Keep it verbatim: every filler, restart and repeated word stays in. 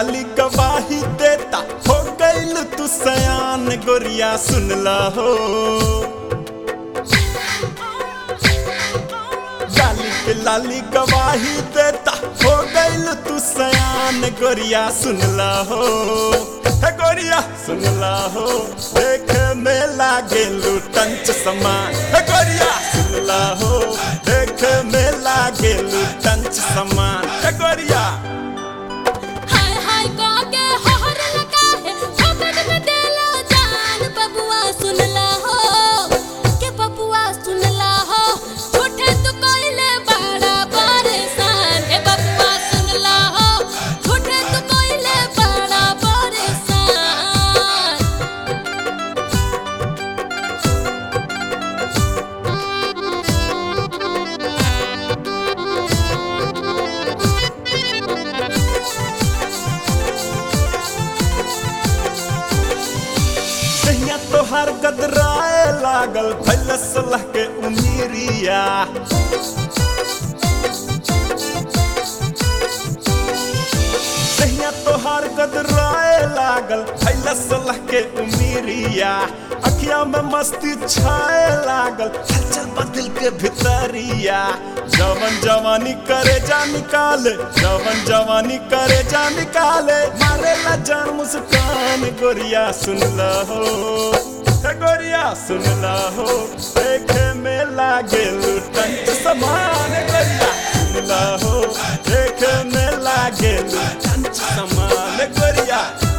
लाली गवाही देता हो गइल तू सयान गोरिया सुनला हो। लाली के लाली गवाही देता हो गइल तू सयान गोरिया सुनला हो। हे गोरिया सुनला हो देखे में लागेलू टंच समान। हे गोरिया सुनला हो देखे में लागेलू टंच समान। हे गोरिया हाय हाय काके हहर लगा है ठोकर में देला जान बबुआ सुनला हो के बबुआ सुनला हो झूठे तू कोइले बड़ा परेशान। हे बबुआ सुनला हो झूठे तू कोइले बड़ा परेशान। कहिया तोहार गदराए लागल भइल सलह के उमीरिया। कहिया तोहार गदराए लागल भइल सलह के उमीरिया। अखिया में मस्ती छाए लागल हलचल बदल के भितरिया। जवन जवानी करे जा निकाले जवन जवानी करे जा निकाले मारेला जान मुस्कान गोरिया सुनला हो। हे गोरिया सुनला हो देखे में लागेलू टंच समान। गोरिया सुनला हो देखे में लागेलू टंच समान। गोरिया